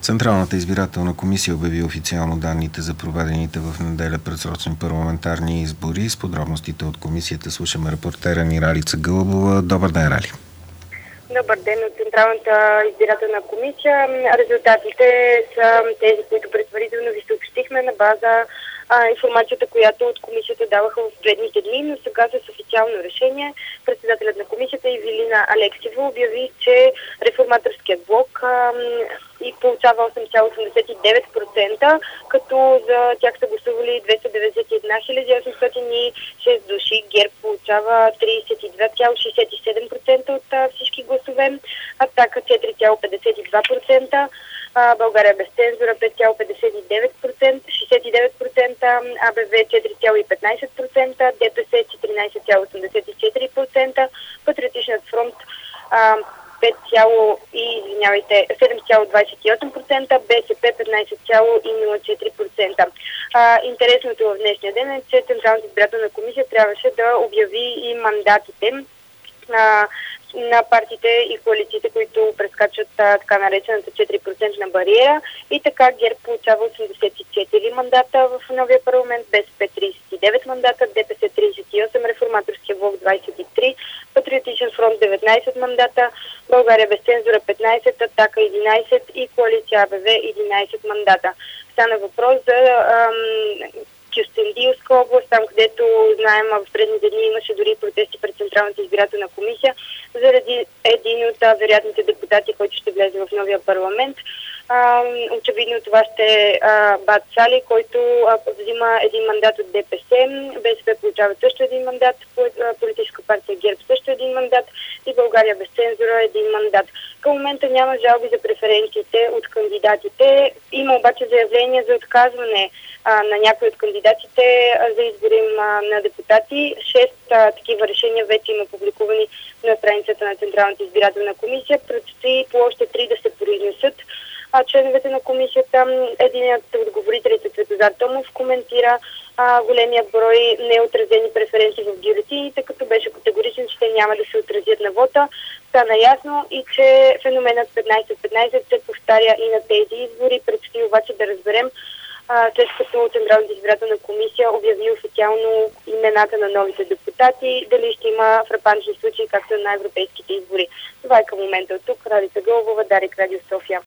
Централната избирателна комисия обяви официално данните за проведените в неделя предсрочни парламентарни избори. С подробностите от комисията слушаме репортера ни Ралица Гълъбова. Добър ден, Рали. Добър ден от Централната избирателна комисия. Резултатите са тези, които предварително ви съобщихме на база информацията, която от комисията даваха в предните дни, но сега с официално решение председателят на комисията Ивилина Алексиева обяви, че реформаторският блок и получава 8,89%, като за тях са гласували 291 806 души. ГЕРБ получава 32,67% от всички гласове, Атака 4,52%, България без цензура 5,59%, 69%, АБВ 4,15%, ДПС 14,84%, Патриотичният фронт 7,28%, БСП 15,04%. Интересното в днешния ден е, че Централната избирателна комисия трябваше да обяви и мандатите на партиите и коалициите, които прескачат така наречената 4% бариера. И така ГЕРБ получава 84 мандата в новия парламент, БСП 39 мандата, ДПС 38, Реформаторския блок 23, Патриотичен фронт 19 мандата, България без цензура 15, Атака 11 и коалиция АБВ 11 мандата. Стана въпрос за Кюстендилска област, там където знаем в предните дни имаше дори протести пред Централната избирателна комисия заради един от вероятните депутати, който ще влезе в новия парламент. Очевидно това ще е Бат Сали, който взима един мандат от ДПС, БСП получава също един мандат, политическа партия ГЕРБ също един мандат и България без цензура един мандат. Към момента няма жалби за преференциите от кандидатите, има обаче заявление за отказване на някои от кандидатите за избори на депутати. 6 такива решения вече има публикувани на страницата на Централната избирателна комисия. Предстои по още 3 да се произнесат членовете на комисията. Единият от говорителите, Цветозар Томов, коментира големия брой неотразени преференции в бюлетините, като беше категоричен, че те няма да се отразят на вота. Стана ясно и че феноменът 15-15 се повтаря и на тези избори. Предстои обаче да разберем, след като Централната избирателна комисия обяви официално имената на новите депутати, дали ще има фрапантни случаи, както на европейските избори. Това е към момента от тук. Ралица Гълъбова, Дарик, Радио София.